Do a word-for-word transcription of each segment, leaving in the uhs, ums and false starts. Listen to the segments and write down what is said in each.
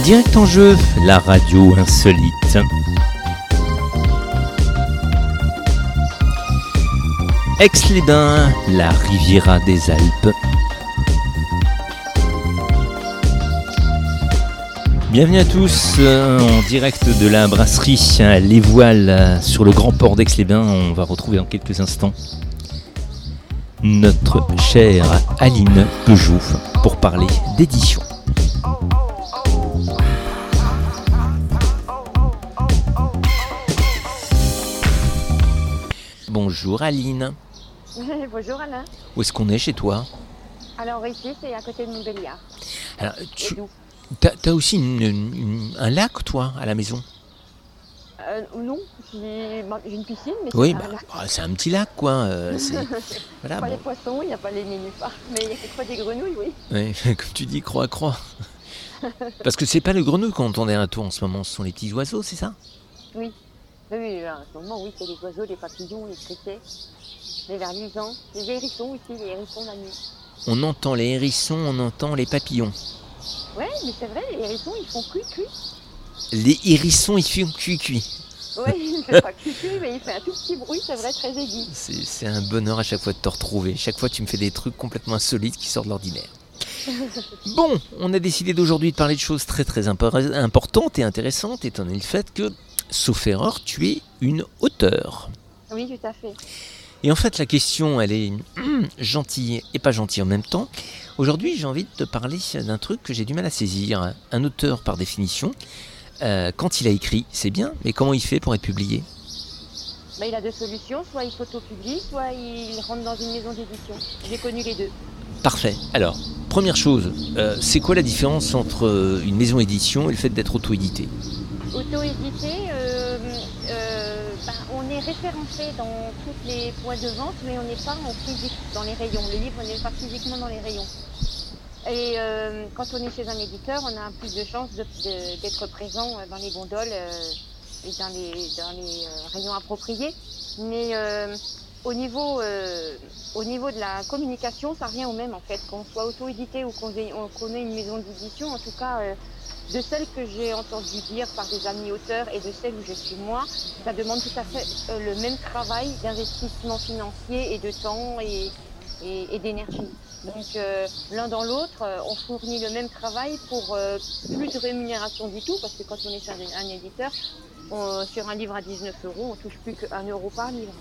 Direct en jeu, la radio insolite. Aix-les-Bains, la Riviera des Alpes. Bienvenue à tous euh, en direct de la brasserie euh, Les Voiles euh, sur le grand port d'Aix-les-Bains. On va retrouver dans quelques instants notre chère Aline Peugeot pour parler d'édition. Bonjour Aline. Bonjour Alain. Où est-ce qu'on est chez toi? Alors ici c'est à côté de Montbéliard. Alors tu t'as, t'as aussi une, une, un lac toi à la maison? euh, Non, j'ai, j'ai une piscine mais oui, c'est bah, un lac. bah, c'est un petit lac quoi. Euh, c'est... Voilà, pas bon. Les poissons, il n'y a pas les nénuphars, mais il y a quelquefois des grenouilles, oui. Oui, comme tu dis, croix à croix. Parce que c'est pas les grenouilles qu'on entend derrière toi en ce moment, ce sont les petits oiseaux, c'est ça? Oui. Oui, en ce moment, oui, c'est les oiseaux, les papillons, les criquets, les verluisants, les hérissons aussi, les hérissons la nuit. On entend les hérissons, on entend les papillons. Ouais, mais c'est vrai, les hérissons, ils font cuit-cuit. Les hérissons, ils font cuit-cuit. Oui, il ne fait pas cuit-cuit, mais il fait un tout petit bruit, c'est vrai, très aigu. C'est, c'est un bonheur à chaque fois de te retrouver. Chaque fois, tu me fais des trucs complètement insolites qui sortent de l'ordinaire. Bon, on a décidé d'aujourd'hui de parler de choses très très impo- importantes et intéressantes, étant donné le fait que, sauf erreur, tu es une auteure. Oui, tout à fait. Et en fait, la question, elle est hum, gentille et pas gentille en même temps. Aujourd'hui, j'ai envie de te parler d'un truc que j'ai du mal à saisir. Un auteur, par définition, euh, quand il a écrit, c'est bien, mais comment il fait pour être publié? Bah, il a deux solutions, soit il s'auto-publie, soit il rentre dans une maison d'édition. J'ai connu les deux. Parfait. Alors, première chose, euh, c'est quoi la différence entre une maison d'édition et le fait d'être auto-édité? Auto-édité, euh, euh, bah, on est référencé dans tous les points de vente, mais on n'est pas en physique dans les rayons. Le livre n'est pas physiquement dans les rayons. Et euh, quand on est chez un éditeur, on a plus de chances de, de, d'être présent dans les gondoles euh, et dans les, dans les euh, rayons appropriés. Mais euh, au niveau, euh, au niveau de la communication, ça revient au même en fait. Qu'on soit auto-édité ou qu'on ait, qu'on ait une maison d'édition, en tout cas, euh, de celles que j'ai entendu dire par des amis auteurs et de celles où je suis moi, ça demande tout à fait euh, le même travail d'investissement financier et de temps et, et, et d'énergie. Donc euh, l'un dans l'autre, euh, on fournit le même travail pour euh, plus de rémunération du tout, parce que quand on est sur un, un éditeur, on, sur un livre à dix-neuf euros, on touche plus qu'un euro par livre.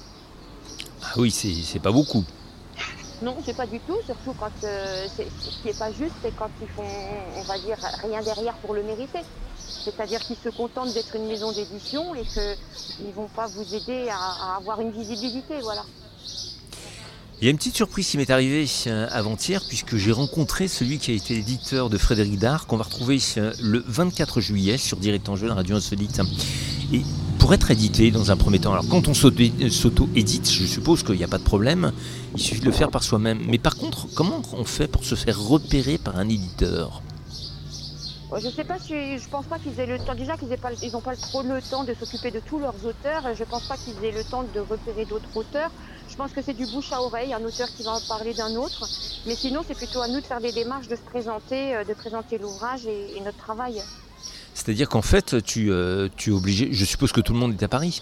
Ah oui, c'est, c'est pas beaucoup. Non, c'est pas du tout, surtout quand euh, c'est, ce qui est pas juste, c'est quand ils font, on va dire, rien derrière pour le mériter. C'est-à-dire qu'ils se contentent d'être une maison d'édition et qu'ils vont pas vous aider à, à avoir une visibilité, voilà. Il y a une petite surprise qui m'est arrivée euh, avant-hier, puisque j'ai rencontré celui qui a été l'éditeur de Frédéric Dard, qu'on va retrouver euh, le vingt-quatre juillet sur Direct en jeu, la radio insolite. Et pour être édité dans un premier temps, alors quand on s'auto-édite, je suppose qu'il n'y a pas de problème, il suffit de le faire par soi-même. Mais par contre, comment on fait pour se faire repérer par un éditeur ? Je sais pas si, je pense pas qu'ils aient le temps, déjà qu'ils n'ont pas, ils ont pas trop le temps de s'occuper de tous leurs auteurs, je pense pas qu'ils aient le temps de repérer d'autres auteurs. Je pense que c'est du bouche à oreille, un auteur qui va en parler d'un autre, mais sinon c'est plutôt à nous de faire des démarches, de se présenter, de présenter l'ouvrage et, et notre travail. C'est-à-dire qu'en fait, tu, euh, tu es obligé, je suppose que tout le monde est à Paris?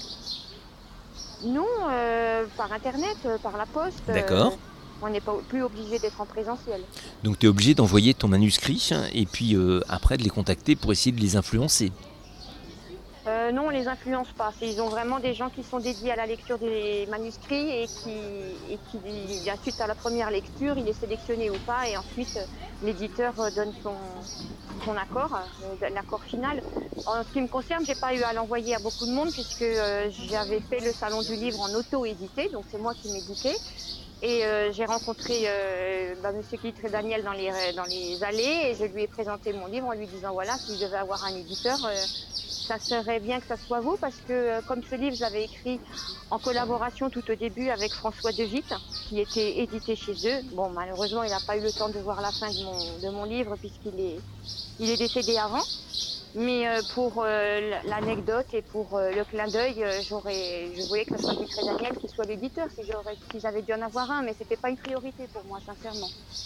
Non, euh, par internet, par la poste. D'accord. Euh, on n'est pas plus obligé d'être en présentiel. Donc tu es obligé d'envoyer ton manuscrit et puis euh, après de les contacter pour essayer de les influencer. Euh, non, on ne les influence pas. Ils ont vraiment des gens qui sont dédiés à la lecture des manuscrits et qui, et qui suite à la première lecture, il est sélectionné ou pas et ensuite l'éditeur donne son, son accord, l'accord final. En ce qui me concerne, je n'ai pas eu à l'envoyer à beaucoup de monde puisque euh, j'avais fait le salon du livre en auto-édité, donc c'est moi qui m'éditais. Et euh, j'ai rencontré euh, bah, M. Guitre et Daniel dans les, dans les allées et je lui ai présenté mon livre en lui disant voilà, s'il devait avoir un éditeur, euh, ça serait bien que ça soit vous parce que euh, comme ce livre, j'avais écrit en collaboration tout au début avec François De Witte qui était édité chez eux. Bon, malheureusement, il n'a pas eu le temps de voir la fin de mon, de mon livre puisqu'il est, il est décédé avant. Mais euh, pour euh, l'anecdote et pour euh, le clin d'œil, euh, j'aurais, je voulais que ce soit Guitre et Daniel qui soit l'éditeur si, j'aurais, si j'avais dû en avoir un, mais c'était pas une priorité pour moi, sincèrement.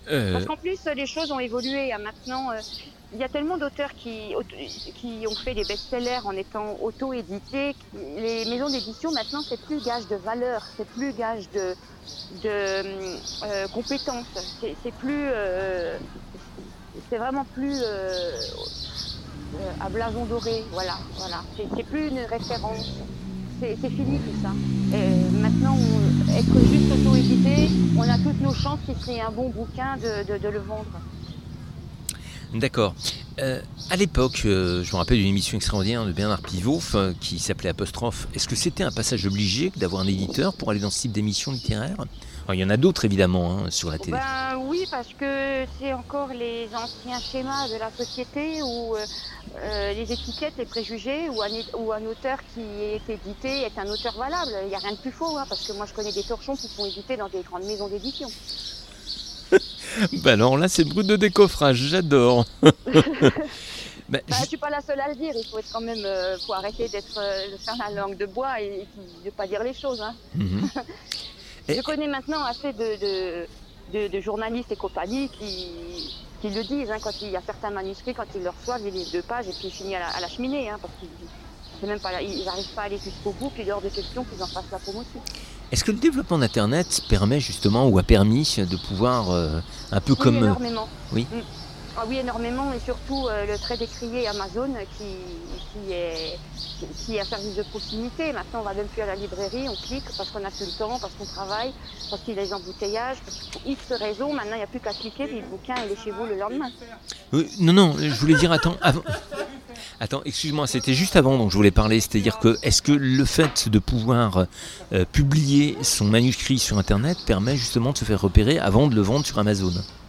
Euh, Parce qu'en plus, les choses ont évolué. Hein. Maintenant, euh, il y a tellement d'auteurs qui, qui ont fait des best-sellers en étant auto-édités. Les maisons d'édition, maintenant, c'est plus gage de valeur, c'est plus gage de, de euh, compétences. C'est, c'est plus, euh, c'est vraiment plus euh, à blason doré. Voilà, voilà. C'est, c'est plus une référence. C'est, c'est fini tout ça. Et maintenant, on, être juste auto-édité, on a toutes nos chances qu'il serait un bon bouquin de, de, de le vendre. D'accord. Euh, à l'époque, euh, je me rappelle d'une émission extraordinaire de Bernard Pivot euh, qui s'appelait Apostrophe. Est-ce que c'était un passage obligé d'avoir un éditeur pour aller dans ce type d'émission littéraire ? Alors, il y en a d'autres évidemment hein, sur la télé. Ben oui, parce que c'est encore les anciens schémas de la société où euh, euh, les étiquettes, les préjugés, ou un, ou un auteur qui est édité est un auteur valable. Il n'y a rien de plus faux, hein, parce que moi je connais des torchons qui sont édités dans des grandes maisons d'édition. Ben alors là, c'est brut de décoffrage, j'adore. ben, ben, je ne suis pas la seule à le dire, il faut être quand même, euh, faut arrêter d'être, euh, de faire la langue de bois et, et de ne pas dire les choses. Hein. Mm-hmm. Je connais maintenant assez de, de, de, de journalistes et compagnie qui, qui le disent, hein, quand il y a certains manuscrits, quand ils le reçoivent, ils lisent deux pages et puis ils finissent à la, à la cheminée, hein, parce qu'ils c'est même pas, ils n'arrivent pas à aller jusqu'au bout, puis il est hors de question qu'ils en fassent la promotion. Est-ce que le développement d'Internet permet justement ou a permis de pouvoir euh, un peu oui, comme... énormément. Oui, mm. ah, oui, énormément, et surtout euh, le très décrié Amazon qui, qui, est, qui, qui est un service de proximité. Maintenant, on va même plus à la librairie, on clique parce qu'on n'a plus le temps, parce qu'on travaille, parce qu'il y a des embouteillages, pour X raisons. Maintenant, il n'y a plus qu'à cliquer, puis le bouquin, il est chez vous le lendemain. Oui, non, non, je voulais dire, attends, avant... Attends, excuse-moi, c'était juste avant dont je voulais parler, c'est-à-dire que est-ce que le fait de pouvoir euh, publier son manuscrit sur Internet permet justement de se faire repérer avant de le vendre sur Amazon ?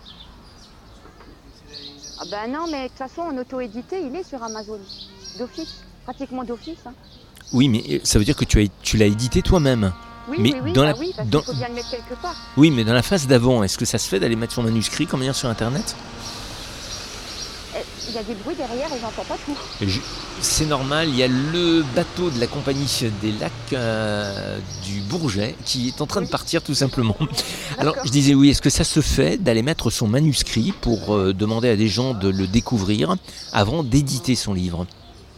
Ah ben non, mais de toute façon, en auto-édité, il est sur Amazon, d'office, pratiquement d'office. Hein. Oui, mais ça veut dire que tu, as, tu l'as édité toi-même. Oui, mais oui, oui, dans bah la, oui, parce dans... qu'il faut bien le mettre quelque part. Oui, mais dans la phase d'avant, est-ce que ça se fait d'aller mettre son manuscrit comme dire sur Internet ? Il y a des bruits derrière et j'entends pas tout. Je... C'est normal, il y a le bateau de la compagnie des lacs euh, du Bourget qui est en train oui. de partir tout simplement. Alors je disais oui, est-ce que ça se fait d'aller mettre son manuscrit pour euh, demander à des gens de le découvrir avant d'éditer son livre ?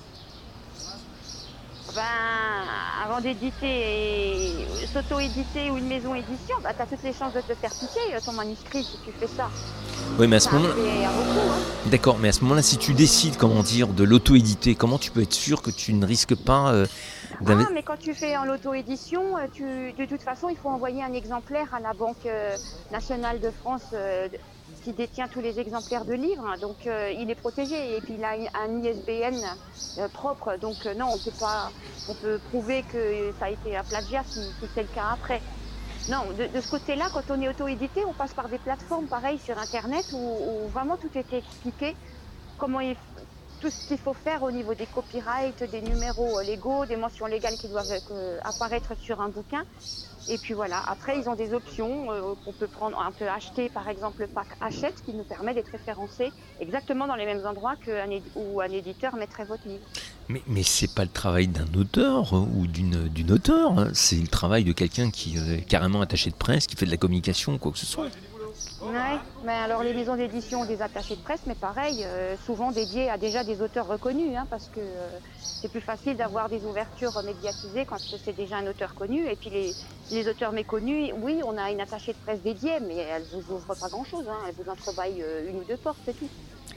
Ben, avant d'éditer, et s'auto-éditer ou une maison édition, ben, tu as toutes les chances de te faire piquer ton manuscrit si tu fais ça. Oui, mais à ce ça moment-là... Beaucoup, hein. D'accord, mais à ce moment-là, si tu décides, comment dire, de l'auto-éditer, comment tu peux être sûr que tu ne risques pas... Euh, ah, mais quand tu fais en l'auto-édition, tu, de toute façon, il faut envoyer un exemplaire à la Banque nationale de France euh, qui détient tous les exemplaires de livres. Donc, euh, il est protégé et puis il a un I S B N euh, propre. Donc, euh, non, on peut pas... On peut prouver que ça a été un plagiat si, si c'est le cas après. Non, de, de ce côté-là, quand on est auto-édité, on passe par des plateformes pareilles sur Internet où, où vraiment tout est expliqué, comment il, tout ce qu'il faut faire au niveau des copyrights, des numéros légaux, des mentions légales qui doivent euh, apparaître sur un bouquin. Et puis voilà, après ils ont des options euh, qu'on peut prendre, on peut acheter par exemple le pack Hachette qui nous permet d'être référencé exactement dans les mêmes endroits qu'un éd- où un éditeur mettrait votre livre. Mais, mais c'est pas le travail d'un auteur hein, ou d'une, d'une auteure, hein. C'est le travail de quelqu'un qui est carrément attaché de presse, qui fait de la communication, quoi que ce soit. Ouais, mais alors les maisons d'édition ont des attachés de presse, mais pareil, euh, souvent dédiés à déjà des auteurs reconnus, hein, parce que euh, c'est plus facile d'avoir des ouvertures médiatisées quand c'est déjà un auteur connu. Et puis les, les auteurs méconnus, oui, on a une attachée de presse dédiée, mais elle vous ouvre pas grand-chose, hein, elle vous entrebâille euh, une ou deux portes, c'est tout.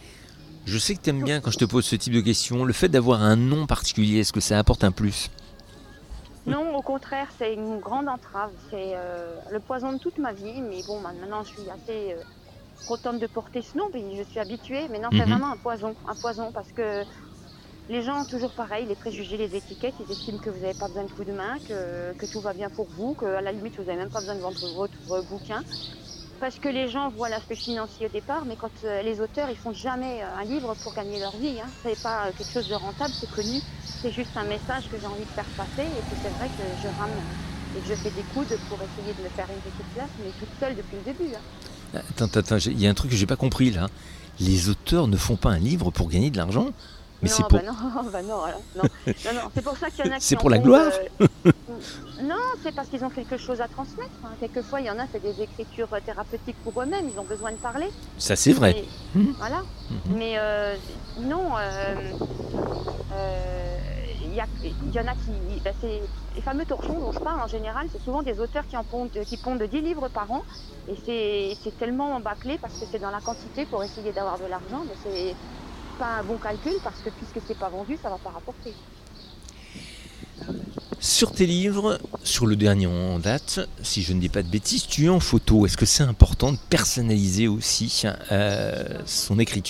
Je sais que tu aimes bien quand je te pose ce type de questions. Le fait d'avoir un nom particulier, est-ce que ça apporte un plus ? Non, au contraire, c'est une grande entrave. C'est euh, le poison de toute ma vie. Mais bon, maintenant, je suis assez euh, contente de porter ce nom. Puis je suis habituée. Mais non, c'est mm-hmm. vraiment un poison. Un poison parce que les gens ont toujours pareil, les préjugés, les étiquettes. Ils estiment que vous n'avez pas besoin de coup de main, que, que tout va bien pour vous, qu'à la limite, vous n'avez même pas besoin de vendre votre, votre bouquin. Parce que les gens voient l'aspect financier au départ, mais quand euh, les auteurs, ils font jamais euh, un livre pour gagner leur vie. Hein. C'est pas euh, quelque chose de rentable, c'est connu. C'est juste un message que j'ai envie de faire passer. Et puis c'est vrai que je rame et que je fais des coudes pour essayer de me faire une petite place, mais toute seule depuis le début. Hein. Attends, attends, il y a un truc que j'ai pas compris là. Les auteurs ne font pas un livre pour gagner de l'argent ? Mais non, c'est pour... bah non, bah non, alors, non. non, non, c'est pour ça qu'il y en a qui c'est en pour la font, gloire euh... Non, c'est parce qu'ils ont quelque chose à transmettre. Hein. Quelquefois, il y en a, c'est des écritures thérapeutiques pour eux-mêmes, ils ont besoin de parler. Ça, c'est vrai. Mais, Mhm. voilà. Mhm. Mais euh, non, euh, euh, il y, a- il y en a qui... ben, c'est, les fameux torchons dont je parle, en général, c'est souvent des auteurs qui, en pondent, qui pondent dix livres par an. Et c'est, c'est tellement bâclé parce que c'est dans la quantité pour essayer d'avoir de l'argent. Mais c'est pas un bon calcul parce que puisque c'est pas vendu, ça va pas rapporter. Sur tes livres, sur le dernier en date, si je ne dis pas de bêtises, tu es en photo. Est-ce que c'est important de personnaliser aussi euh, son écriture ?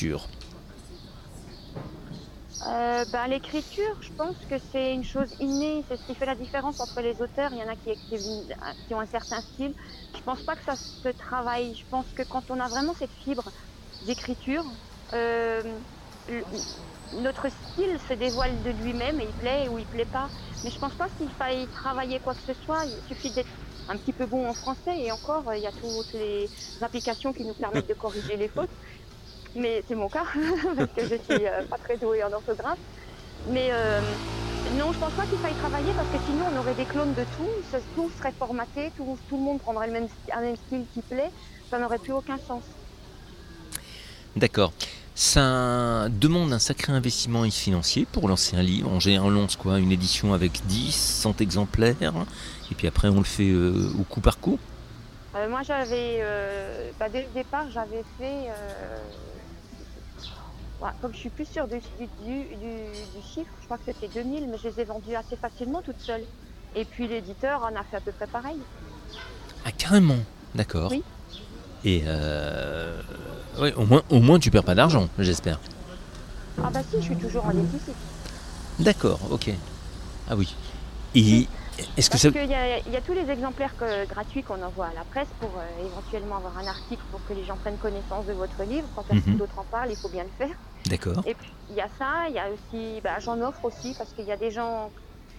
Euh, ben, l'écriture, je pense que c'est une chose innée, c'est ce qui fait la différence entre les auteurs. Il y en a qui écrivent, une- qui ont un certain style. Je pense pas que ça se travaille. Je pense que quand on a vraiment cette fibre d'écriture, euh, le- notre style se dévoile de lui-même et il plaît ou il plaît pas. Mais je pense pas qu'il faille travailler quoi que ce soit. Il suffit d'être un petit peu bon en français et encore, il y a toutes les applications qui nous permettent de corriger les fautes. Mais c'est mon cas parce que je suis euh, pas très douée en orthographe. Mais euh, non, je pense pas qu'il faille travailler parce que sinon on aurait des clones de tout, ça- tout serait formaté, tout, tout le monde prendrait le même, sti- un même style qui plaît, ça n'aurait plus aucun sens. D'accord. Ça demande un sacré investissement financier pour lancer un livre. En général, on lance quoi ? Une édition avec dix, cent exemplaires, et puis après on le fait euh, au coup par coup. Euh, moi j'avais, euh, bah, dès le départ j'avais fait, euh, ouais, comme je suis plus sûre du, du, du, du- du chiffre, je crois que c'était deux mille, mais je les ai vendus assez facilement toute seule. Et puis l'éditeur en a fait à peu près pareil. Ah, carrément. D'accord. Oui. Et euh, ouais, au moins, au moins tu perds pas d'argent, j'espère. Ah bah si, je suis toujours en déficit. D'accord, ok. Ah oui. Si. Et est-ce que Parce ça... qu'il y a, il y a tous les exemplaires que- gratuits qu'on envoie à la presse pour euh, éventuellement avoir un article pour que les gens prennent connaissance de votre livre. Quand personne Mhm. d'autre en parle, il faut bien le faire. D'accord. Et puis il y a ça, il y a aussi, bah, j'en offre aussi parce qu'il y a des gens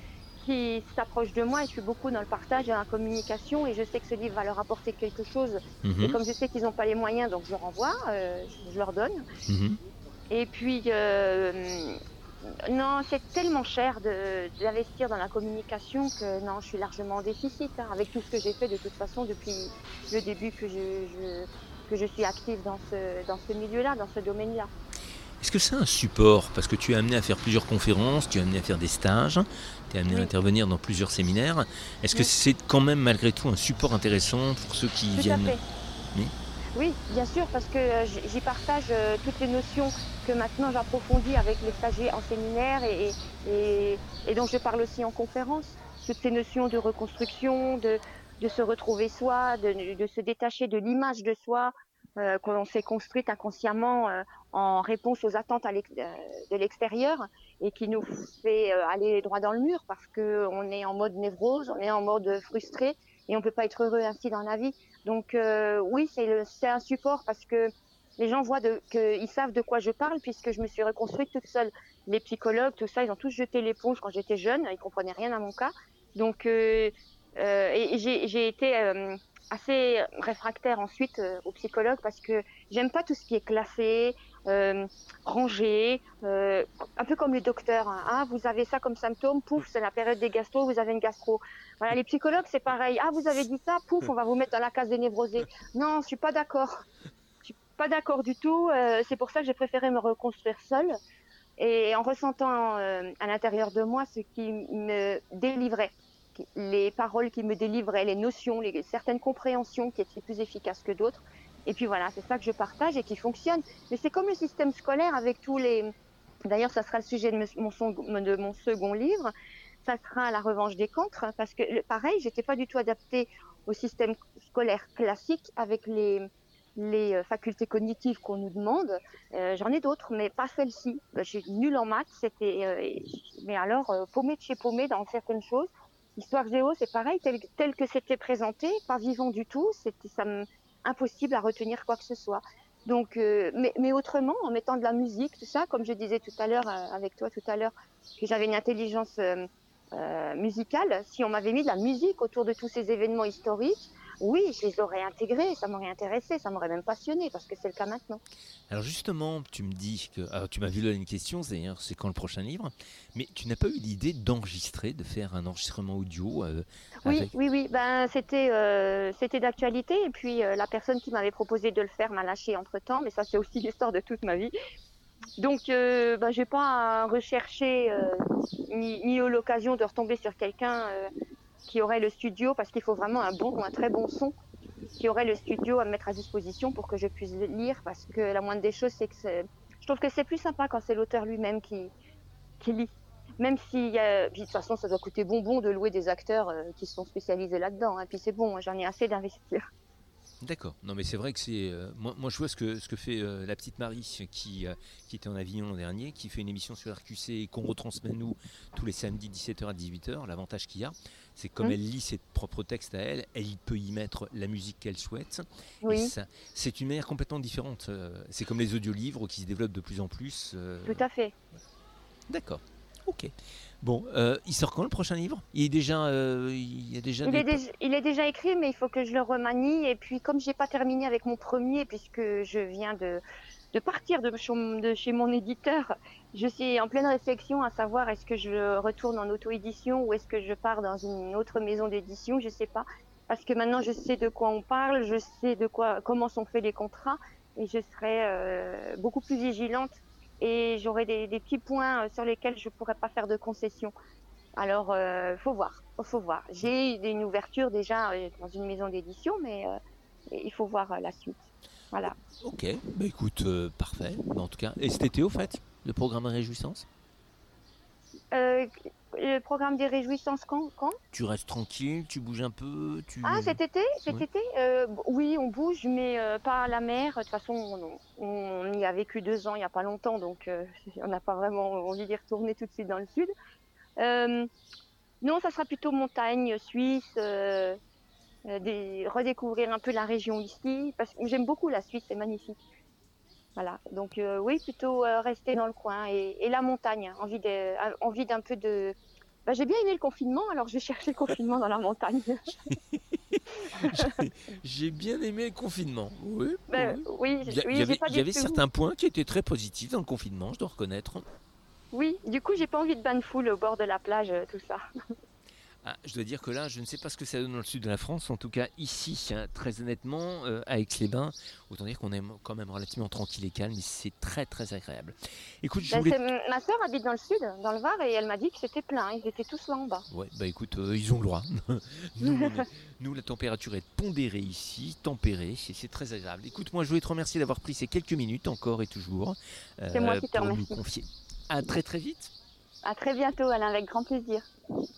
qui s'approchent de moi et je suis beaucoup dans le partage et dans la communication et je sais que ce livre va leur apporter quelque chose. Et Mhm. comme je sais qu'ils n'ont pas les moyens, donc je leur envoie, euh, je, je leur donne. Mhm. Et puis, euh, non, c'est tellement cher de, d'investir dans la communication que non, je suis largement en déficit hein, avec tout ce que j'ai fait de toute façon depuis le début que je, je- que je suis active dans ce, dans ce milieu-là, dans ce domaine-là. Est-ce que c'est un support ? Parce que tu es amené à faire plusieurs conférences, tu es amené à faire des stages, tu es amené à Oui, intervenir dans plusieurs séminaires. Est-ce que oui, c'est quand même malgré tout un support intéressant pour ceux qui tout à viennent ? fait. Oui. Oui, bien sûr, parce que euh, j- j'y partage euh, toutes les notions que maintenant j'approfondis avec les stagiaires en séminaire et, et, et, et dont je parle aussi en conférence. Toutes ces notions de reconstruction, de, de se retrouver soi, de, de se détacher de l'image de soi euh, qu'on s'est construite inconsciemment euh, en réponse aux attentes à l'ex- euh, de l'extérieur et qui nous fait euh, aller droit dans le mur parce qu'on est en mode névrose, on est en mode frustré et on ne peut pas être heureux ainsi dans la vie. Donc euh, oui, c'est, le, c'est un support parce que les gens voient de, qu'ils savent de quoi je parle puisque je me suis reconstruite toute seule. Les psychologues, tout ça, ils ont tous jeté l'éponge quand j'étais jeune, ils comprenaient rien à mon cas. Donc euh, euh, et j'ai, j'ai été euh, assez réfractaire ensuite euh, aux psychologues parce que j'aime pas tout ce qui est classé, euh, rangé, euh, un peu comme les docteurs. Hein. Ah, vous avez ça comme symptôme, pouf, c'est la période des gastro, vous avez une gastro. Voilà, les psychologues, c'est pareil. Ah, vous avez dit ça, pouf, on va vous mettre dans la case des névrosés. Non, je suis pas d'accord. Je suis pas d'accord du tout. Euh, c'est pour ça que j'ai préféré me reconstruire seule et en ressentant euh, à l'intérieur de moi ce qui me délivrait, les paroles qui me délivraient, les notions, les, certaines compréhensions qui étaient plus efficaces que d'autres. Et puis voilà, c'est ça que je partage et qui fonctionne. Mais c'est comme le système scolaire avec tous les... D'ailleurs, ça sera le sujet de mon, de mon second livre. Ça sera la revanche des cancres, parce que pareil, j'étais pas du tout adaptée au système scolaire classique avec les, les facultés cognitives qu'on nous demande. Euh, j'en ai d'autres, mais pas celle-ci. Je suis nulle en maths, c'était, euh, mais alors euh, paumée de chez paumée dans certaines choses. Histoire géo, c'est pareil, tel, tel que c'était présenté, pas vivant du tout, c'était ça me, impossible à retenir quoi que ce soit. Donc, euh, mais, mais autrement, en mettant de la musique, tout ça, comme je disais tout à l'heure euh, avec toi tout à l'heure, que j'avais une intelligence euh, euh, musicale. Si on m'avait mis de la musique autour de tous ces événements historiques, oui, je les aurais intégrés, ça m'aurait intéressé, ça m'aurait même passionné, parce que c'est le cas maintenant. Alors justement, tu me dis que ah, tu m'as vu là une question, c'est d'ailleurs c'est quand le prochain livre, mais tu n'as pas eu l'idée d'enregistrer, de faire un enregistrement audio euh, Oui, avec. oui, oui, ben c'était euh, c'était d'actualité, et puis euh, la personne qui m'avait proposé de le faire m'a lâché entre-temps, mais ça c'est aussi l'histoire de toute ma vie. Donc, euh, ben, j'ai pas à rechercher euh, ni, ni eu l'occasion de retomber sur quelqu'un euh, qui aurait le studio, parce qu'il faut vraiment un bon, un très bon son, qui aurait le studio à me mettre à disposition pour que je puisse le lire, parce que la moindre des choses, c'est que c'est, je trouve que c'est plus sympa quand c'est l'auteur lui-même qui, qui lit. Même si, y a, puis de toute façon, ça doit coûter bonbon de louer des acteurs euh, qui sont spécialisés là-dedans. Et hein, puis c'est bon, j'en ai assez d'investir. D'accord. Non, mais c'est vrai que c'est. Euh, moi, moi, je vois ce que, ce que fait euh, la petite Marie qui, euh, qui était en Avignon l'an dernier, qui fait une émission sur R Q C et qu'on retransmet nous tous les samedis dix-sept heures à dix-huit heures. L'avantage qu'il y a, c'est que comme Hum, elle lit ses propres textes à elle, elle peut y mettre la musique qu'elle souhaite. Et Oui, ça, c'est une manière complètement différente. Euh, c'est comme les audiolivres qui se développent de plus en plus. euh, tout à fait. D'accord. Ok. Bon, euh, il sort quand le prochain livre? Il est déjà, euh, il y a déjà Il des. est, déjà, il est déjà écrit, mais il faut que je le remanie. Et puis, comme j'ai pas terminé avec mon premier, puisque je viens de, de partir de, de chez mon éditeur, je suis en pleine réflexion à savoir est-ce que je retourne en auto-édition ou est-ce que je pars dans une autre maison d'édition. Je sais pas, parce que maintenant je sais de quoi on parle, je sais de quoi, comment sont faits les contrats, et je serai euh, beaucoup plus vigilante. Et j'aurai des, des petits points sur lesquels je pourrais pas faire de concessions. Alors, euh, faut voir, faut voir. J'ai une ouverture déjà euh, dans une maison d'édition, mais euh, il faut voir euh, la suite. Voilà. Ok. Bah écoute, euh, parfait. Bah, en tout cas, et cet été au fait, le programme Réjouissance. Euh, le programme des réjouissances quand, quand Tu restes tranquille, tu bouges un peu, Ah, tu. cet été, cet Oui. été, euh, oui, on bouge, mais euh, pas à la mer. De toute façon, on, on y a vécu deux ans, il y a pas longtemps, donc euh, on n'a pas vraiment envie d'y retourner tout de suite dans le sud. Euh, non, ça sera plutôt montagne, Suisse. Euh, euh, des, redécouvrir un peu la région ici, parce que j'aime beaucoup la Suisse, c'est magnifique. Voilà, donc euh, oui, plutôt euh, rester dans le coin et, et la montagne, envie de, euh, envie d'un peu de. Bah, j'ai bien aimé le confinement, alors je vais chercher le confinement dans la montagne. J'ai j'ai bien aimé le confinement. Oui, Ben, oui. oui, Il y, a- il y oui, j'ai avait, pas il y du avait tout. certains points qui étaient très positifs dans le confinement, je dois reconnaître. Oui, du coup, j'ai pas envie de bain de foule au bord de la plage, euh, tout ça. Ah, je dois dire que là, je ne sais pas ce que ça donne dans le sud de la France. En tout cas, ici, hein, très honnêtement, euh, à Aix-les-Bains, autant dire qu'on est quand même relativement tranquille et calme, et c'est très très agréable. Écoute, je Ben, voulais. c'est, ma sœur habite dans le sud, dans le Var, et elle m'a dit que c'était plein, ils étaient tous là en bas. Ouais, bah écoute, euh, ils ont le droit. nous, on est- nous, la température est pondérée ici, tempérée, et c'est très agréable. Écoute, moi, je voulais te remercier d'avoir pris ces quelques minutes, encore et toujours, C'est moi euh, qui te pour nous remercie. confier. À très très vite. À très bientôt, Alain, avec grand plaisir.